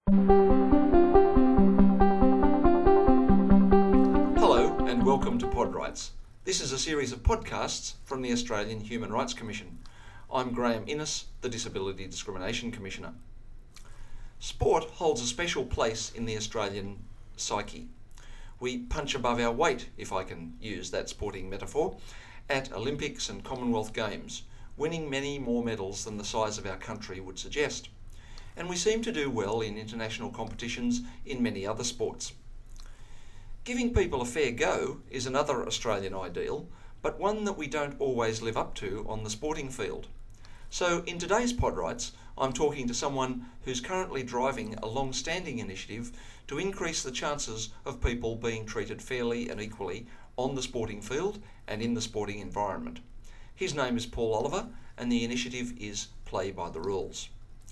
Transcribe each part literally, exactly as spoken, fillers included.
Hello and welcome to Pod Rights. This is a series of podcasts from the Australian Human Rights Commission. I'm Graham Innes, the Disability Discrimination Commissioner. Sport holds a special place in the Australian psyche. We punch above our weight, if I can use that sporting metaphor, at Olympics and Commonwealth Games, winning many more medals than the size of our country would suggest. And we seem to do well in international competitions in many other sports. Giving people a fair go is another Australian ideal, but one that we don't always live up to on the sporting field. So in today's Pod Rights, I'm talking to someone who's currently driving a long-standing initiative to increase the chances of people being treated fairly and equally on the sporting field and in the sporting environment. His name is Paul Oliver, and the initiative is Play by the Rules.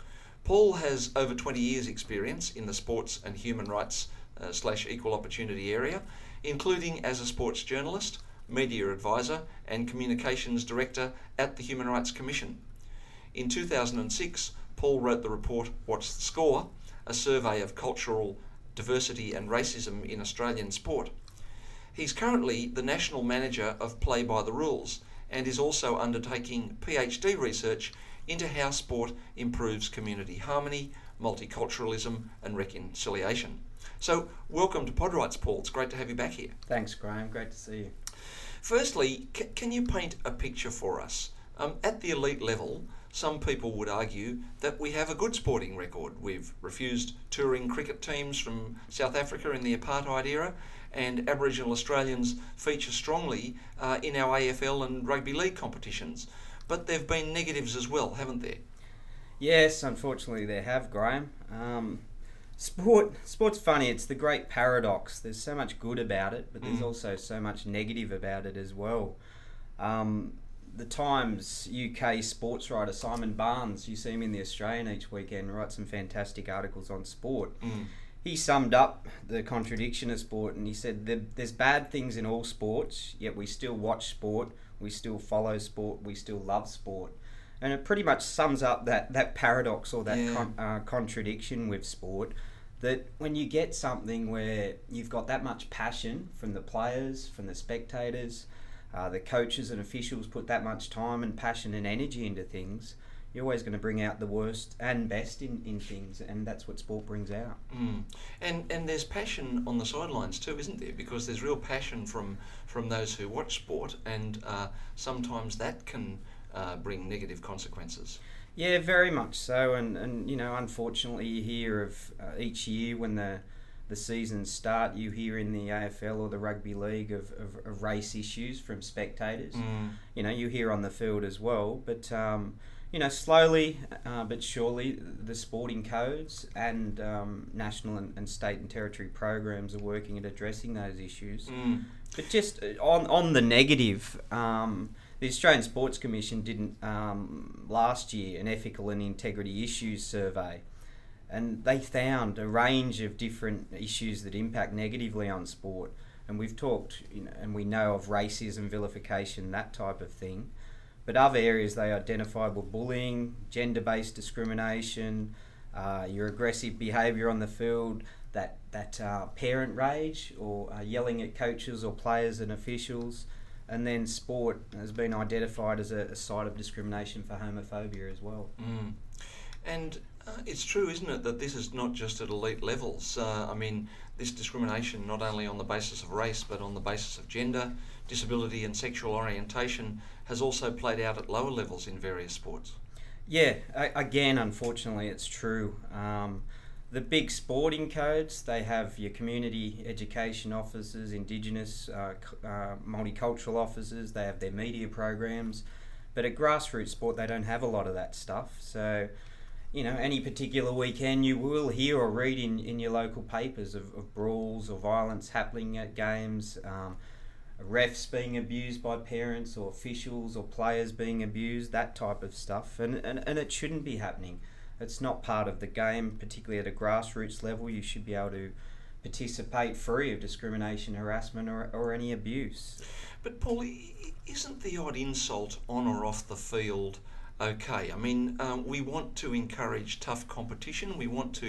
Paul has over twenty years experience in the sports and human rights uh, slash equal opportunity area, including as a sports journalist, media advisor and communications director at the Human Rights Commission. In two thousand six, Paul wrote the report What's the Score?, a survey of cultural diversity and racism in Australian sport. He's currently the national manager of Play by the Rules and is also undertaking PhD research into how sport improves community harmony, multiculturalism and reconciliation. So welcome to Pod Rights, Paul. It's great to have you back here. Thanks, Graham. Great to see you. Firstly, c- can you paint a picture for us? Um, at the elite level, some people would argue that we have a good sporting record. We've refused touring cricket teams from South Africa in the apartheid era, and Aboriginal Australians feature strongly uh, in our A F L and rugby league competitions. But there have been negatives as well, haven't there? Yes, unfortunately there have, Graham. Um, sport, sport's funny. It's the great paradox. There's so much good about it, but there's mm. also so much negative about it as well. Um, the Times U K sports writer Simon Barnes, you see him in The Australian each weekend, writes some fantastic articles on sport. Mm. He summed up the contradiction of sport and he said there's bad things in all sports, yet we still watch sport, we still follow sport, we still love sport. And it pretty much sums up that, that paradox or that yeah. con- uh, contradiction with sport, that when you get something where you've got that much passion from the players, from the spectators, uh, the coaches and officials put that much time and passion and energy into things, you're always going to bring out the worst and best in, in things, and that's what sport brings out. Mm. And and there's passion on the sidelines too, isn't there? Because there's real passion from, from those who watch sport, and uh, sometimes that can uh, bring negative consequences. Yeah, very much so, and, and you know, unfortunately you hear of uh, each year when the the seasons start, you hear in the A F L or the rugby league of, of, of race issues from spectators. Mm. You know, you hear on the field as well, but um, you know, slowly uh, but surely the sporting codes and um, national and, and state and territory programs are working at addressing those issues. Mm. But just on on the negative, um, the Australian Sports Commission did um, last year an ethical and integrity issues survey, and they found a range of different issues that impact negatively on sport. And we've talked, you know, and we know of racism, vilification, that type of thing. But other areas they identified were bullying, gender-based discrimination, uh, your aggressive behaviour on the field, that that uh, parent rage or uh, yelling at coaches or players and officials, and then sport has been identified as a, a site of discrimination for homophobia as well. Mm. And uh, it's true, isn't it, that this is not just at elite levels. Uh, I mean, this discrimination not only on the basis of race but on the basis of gender, disability and sexual orientation has also played out at lower levels in various sports. Yeah, a- again, unfortunately, it's true. Um, the big sporting codes, they have your community education officers, Indigenous, uh, c- uh, multicultural officers, they have their media programs, but at grassroots sport they don't have a lot of that stuff. So, you know, any particular weekend you will hear or read in, in your local papers of, of brawls or violence happening at games, um, refs being abused by parents or officials or players being abused, that type of stuff. And, and, and it shouldn't be happening. It's not part of the game, particularly at a grassroots level. You should be able to participate free of discrimination, harassment or, or any abuse. But Paul, isn't the odd insult on or off the field okay? I mean, um, we want to encourage tough competition. We want to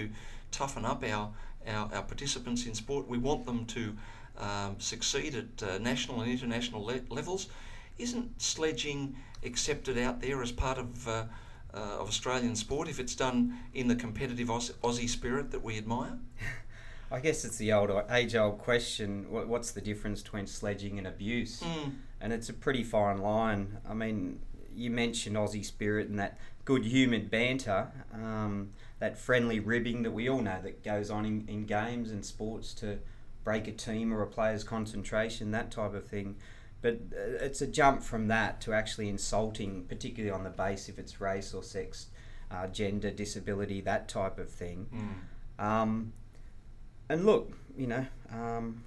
toughen up our, our, our participants in sport. We want them to um, succeed at uh, national and international le- levels. Isn't sledging accepted out there as part of uh, uh, of Australian sport if it's done in the competitive Aus- Aussie spirit that we admire? I guess it's the old age-old question, what, what's the difference between sledging and abuse? Mm. And it's a pretty fine line. I mean, you mentioned Aussie spirit and that good humoured banter, um, that friendly ribbing that we all know that goes on in, in games and sports to break a team or a player's concentration, that type of thing. But it's a jump from that to actually insulting, particularly on the base if it's race or sex, uh, gender, disability, that type of thing. Mm. Um, and look, you know, um,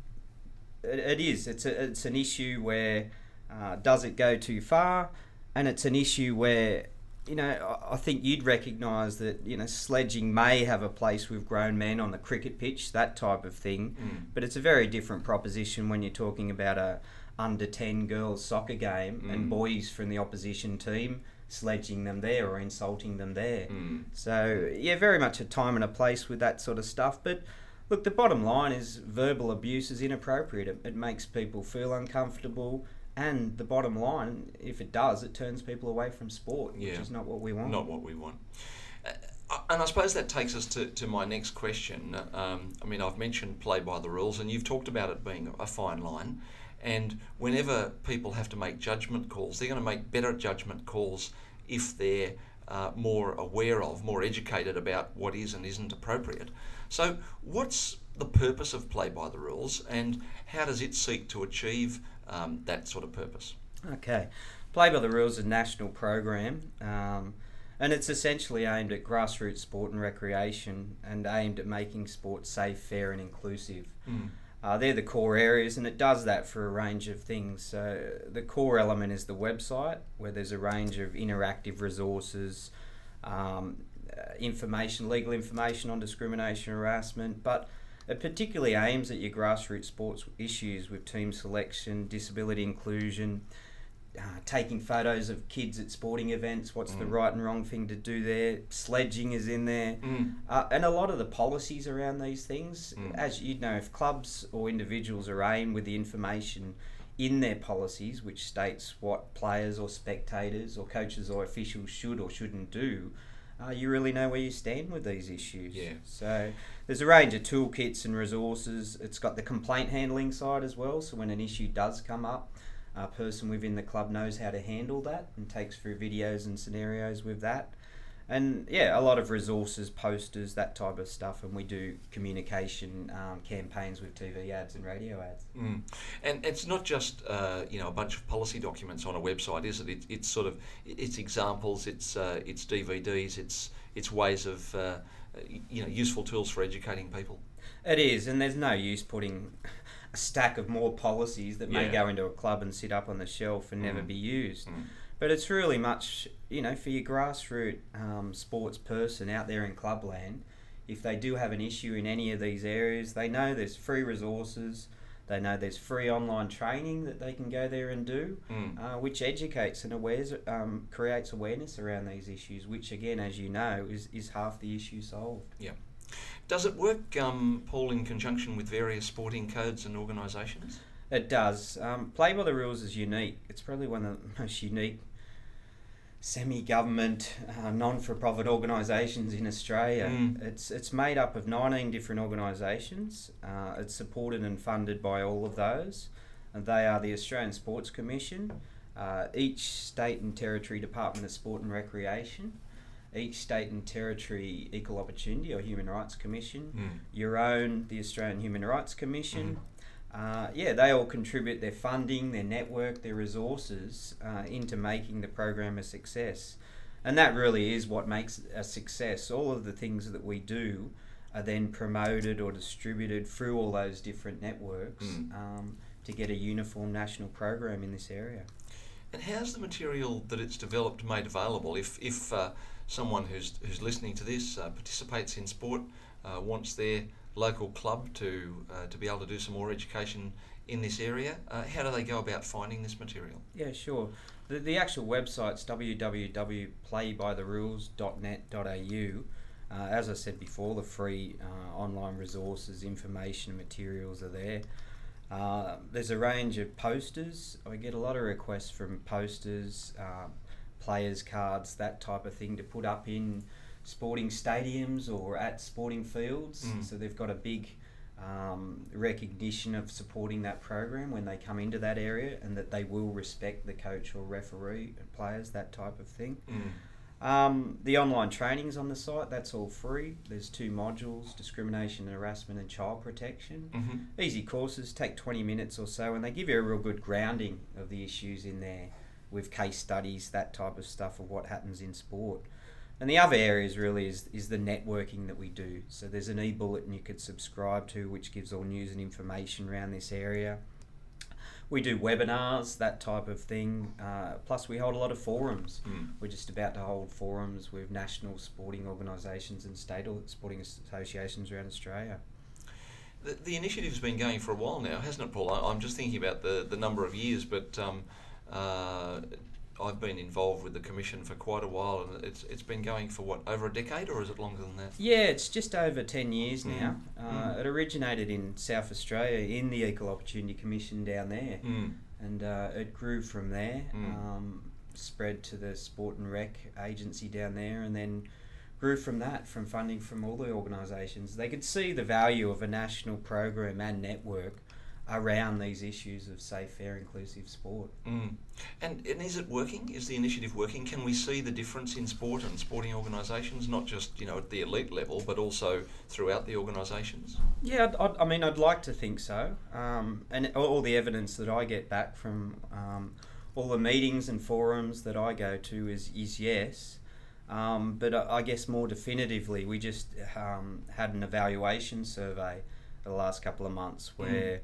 it, it is. It's a, it's an issue where uh, does it go too far? And it's an issue where, you know, I think you'd recognise that, you know, sledging may have a place with grown men on the cricket pitch, that type of thing. Mm. But it's a very different proposition when you're talking about a under ten girls soccer game mm. and boys from the opposition team sledging them there or insulting them there. Mm. So, yeah, very much a time and a place with that sort of stuff. But look, the bottom line is verbal abuse is inappropriate. It, it makes people feel uncomfortable. And the bottom line, if it does, it turns people away from sport, yeah. which is not what we want. Not what we want. Uh, and I suppose that takes us to, to my next question. Um, I mean, I've mentioned play by the rules, and you've talked about it being a fine line. And whenever people have to make judgment calls, they're going to make better judgment calls if they're uh, more aware of, more educated about what is and isn't appropriate. So what's the purpose of play by the rules, and how does it seek to achieve um, that sort of purpose? Okay. Play by the Rules is a national program, um, and it's essentially aimed at grassroots sport and recreation and aimed at making sport safe, fair and inclusive. Mm. Uh, they're the core areas, and it does that for a range of things. So the core element is the website, where there's a range of interactive resources, um, uh, information, legal information on discrimination, harassment, but it particularly aims at your grassroots sports issues with team selection, disability inclusion, uh, taking photos of kids at sporting events, what's mm. the right and wrong thing to do there, sledging is in there, mm. uh, and a lot of the policies around these things. Mm. As you know, if clubs or individuals are aimed with the information in their policies, which states what players or spectators or coaches or officials should or shouldn't do, Uh, you really know where you stand with these issues. Yeah. So there's a range of toolkits and resources. It's got the complaint handling side as well. So when an issue does come up, a person within the club knows how to handle that and takes through videos and scenarios with that. And yeah, a lot of resources, posters, that type of stuff. And we do communication um, campaigns with T V ads and radio ads. Mm. And it's not just uh, you know a bunch of policy documents on a website, is it? it it's sort of it's examples, it's uh, it's D V Ds, it's it's ways of uh, you know useful tools for educating people. It is, and there's no use putting a stack of more policies that may yeah. go into a club and sit up on the shelf and mm. never be used. Mm. But it's really much, you know, for your grassroots um, sports person out there in clubland, if they do have an issue in any of these areas, they know there's free resources, they know there's free online training that they can go there and do, mm. uh, which educates and awares, um, creates awareness around these issues, which again, as you know, is, is half the issue solved. Yeah. Does it work, um, Paul, in conjunction with various sporting codes and organisations? It does. Um, Play by the Rules is unique. It's probably one of the most unique semi-government, uh, non-for-profit organisations in Australia. Mm. It's it's made up of nineteen different organisations. Uh, it's supported and funded by all of those. And they are the Australian Sports Commission, uh, each state and territory Department of Sport and Recreation, each state and territory Equal Opportunity or Human Rights Commission, mm. your own, the Australian Human Rights Commission. Mm. Uh, yeah, they all contribute their funding, their network, their resources uh, into making the program a success. And that really is what makes a success. All of the things that we do are then promoted or distributed through all those different networks mm. um, to get a uniform national program in this area. And how's the material that it's developed made available? If if uh, someone who's who's listening to this uh, participates in sport, uh, wants their local club to uh, to be able to do some more education in this area, uh, how do they go about finding this material? Yeah, sure. The the actual website's w w w dot play by the rules dot net dot a u, Uh, as I said before, the free uh, online resources, information and materials are there. Uh, there's a range of posters. I get a lot of requests from posters, uh, players' cards, that type of thing to put up in sporting stadiums or at sporting fields. Mm. So they've got a big um, recognition of supporting that program when they come into that area, and that they will respect the coach or referee and players, that type of thing. Mm. Um, the online training's on the site, that's all free. There's two modules, discrimination, harassment and child protection. Mm-hmm. Easy courses, take twenty minutes or so, and they give you a real good grounding of the issues in there with case studies, that type of stuff of what happens in sport. And the other areas really is, is the networking that we do. So there's an e-bulletin you could subscribe to which gives all news and information around this area. We do webinars, that type of thing. Uh, plus we hold a lot of forums. Mm. We're just about to hold forums with national sporting organisations and state sporting associations around Australia. The, the initiative's been going for a while now, hasn't it, Paul? I, I'm just thinking about the, the number of years, but um, uh, I've been involved with the Commission for quite a while, and it's it's been going for, what, over a decade, or is it longer than that? Yeah, it's just over ten years Mm. now. Uh, Mm. It originated in South Australia in the Equal Opportunity Commission down there, Mm. and uh, it grew from there, Mm. um, spread to the Sport and Rec agency down there, and then grew from that, from funding from all the organisations. They could see the value of a national program and network around these issues of safe, fair, inclusive sport. Mm. And, and is it working? Is the initiative working? Can we see the difference in sport and sporting organisations, not just, you know, at the elite level, but also throughout the organisations? Yeah, I'd, I'd, I mean, I'd like to think so. Um, and all the evidence that I get back from um, all the meetings and forums that I go to is, is yes. Um, but I, I guess more definitively, we just um, had an evaluation survey the last couple of months where mm.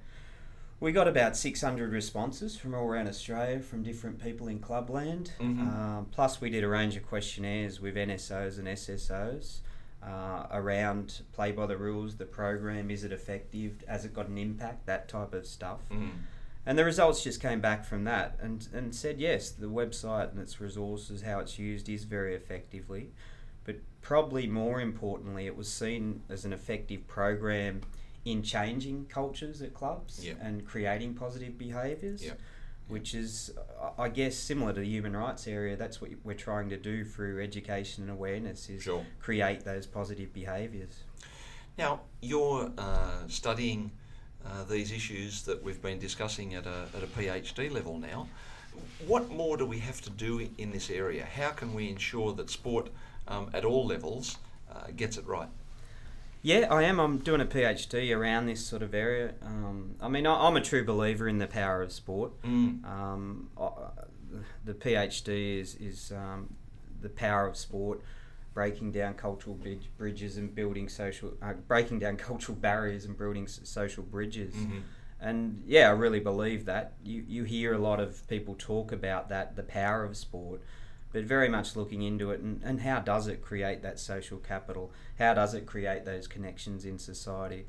we got about six hundred responses from all around Australia from different people in clubland. Mm-hmm. Um, plus we did a range of questionnaires with N S Os and S S Os uh, around play by the rules, the program, is it effective, has it got an impact, that type of stuff. Mm. And the results just came back from that and, and said yes, the website and its resources, how it's used, is very effectively. But probably more importantly, it was seen as an effective program in changing cultures at clubs yep. and creating positive behaviours, yep. which is, I guess, similar to the human rights area. That's what we're trying to do through education and awareness, is sure. create those positive behaviours. Now, you're uh, studying uh, these issues that we've been discussing at a, at a PhD level now. What more do we have to do in this area? How can we ensure that sport um, at all levels uh, gets it right? Yeah, I am. I'm doing a PhD around this sort of area. Um, I mean, I, I'm a true believer in the power of sport. Mm. Um, I, the PhD is is um, the power of sport, breaking down cultural bridge, bridges and building social, uh, breaking down cultural barriers and building s- social bridges. Mm-hmm. And yeah, I really believe that. You you hear a lot of people talk about that, the power of sport, but very much looking into it and, and how does it create that social capital? How does it create those connections in society?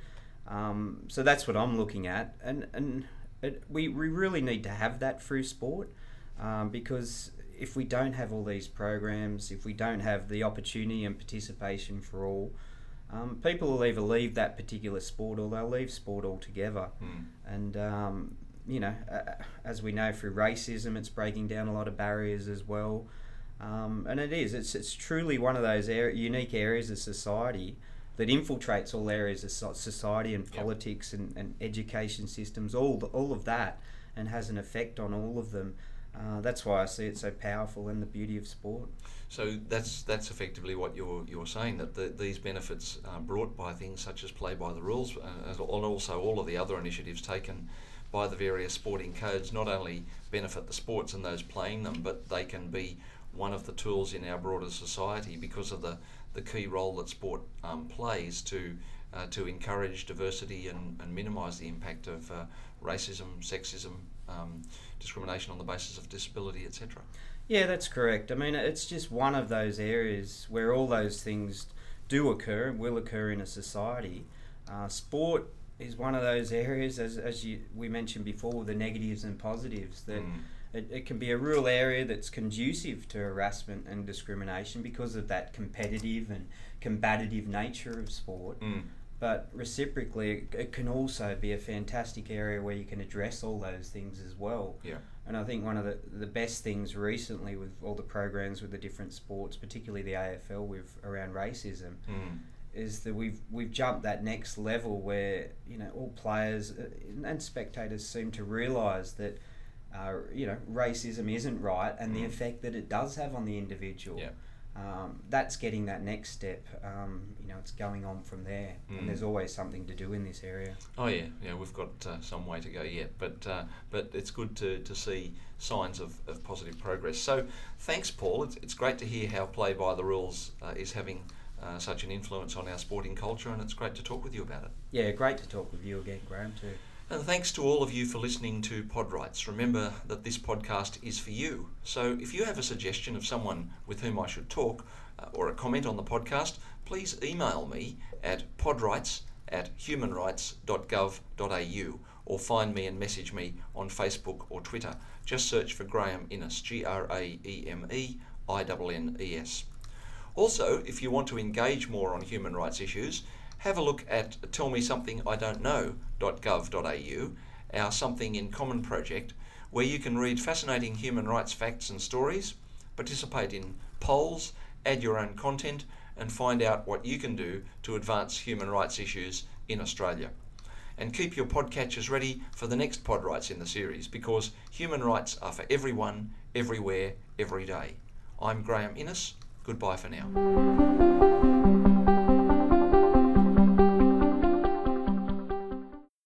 Um, so that's what I'm looking at. And, and it, we, we really need to have that through sport um, because if we don't have all these programs, if we don't have the opportunity and participation for all, um, people will either leave that particular sport or they'll leave sport altogether. Mm. And um, you know, uh, as we know through racism, it's breaking down a lot of barriers as well. Um, and it is, it's it's truly one of those er- unique areas of society that infiltrates all areas of so- society and politics, yep. and, and education systems, all the, all of that, and has an effect on all of them. Uh, that's why I see it so powerful and the beauty of sport. So that's that's effectively what you're you're saying, that the, these benefits are brought by things such as play by the rules, uh, and also all of the other initiatives taken by the various sporting codes not only benefit the sports and those playing them, but they can be one of the tools in our broader society because of the, the key role that sport um, plays to uh, to encourage diversity and, and minimise the impact of uh, racism, sexism, um, discrimination on the basis of disability, et cetera. Yeah, that's correct. I mean, it's just one of those areas where all those things do occur and will occur in a society. Uh, sport is one of those areas, as as you, we mentioned before, the negatives and positives, that Mm. it, it can be a rural area that's conducive to harassment and discrimination because of that competitive and combative nature of sport. Mm. But reciprocally, it, it can also be a fantastic area where you can address all those things as well. Yeah. And I think one of the, the best things recently with all the programs with the different sports, particularly the A F L with around racism, Mm. is that we've we've jumped that next level where, you know, all players and spectators seem to realise that uh, you know, racism isn't right, and the Mm. effect that it does have on the individual. Yeah. Um, that's getting that next step. Um, you know, it's going on from there, Mm. and there's always something to do in this area. Oh yeah, yeah, we've got uh, some way to go yet, but uh, but it's good to, to see signs of, of positive progress. So thanks, Paul. It's, it's great to hear how Play by the Rules uh, is having uh, such an influence on our sporting culture, and it's great to talk with you about it. Yeah, great to talk with you again, Graham, too. And thanks to all of you for listening to Pod Rights. Remember that this podcast is for you. So if you have a suggestion of someone with whom I should talk uh, or a comment on the podcast, please email me at podrights at humanrights dot gov dot a u or find me and message me on Facebook or Twitter. Just search for Graham Innes, G R A E M E I N N E S. Also, if you want to engage more on human rights issues, have a look at tell me something I don't know dot gov dot a u, our Something in Common project, where you can read fascinating human rights facts and stories, participate in polls, add your own content, and find out what you can do to advance human rights issues in Australia. And keep your podcatchers ready for the next Pod Rights in the series, because human rights are for everyone, everywhere, every day. I'm Graham Innes. Goodbye for now.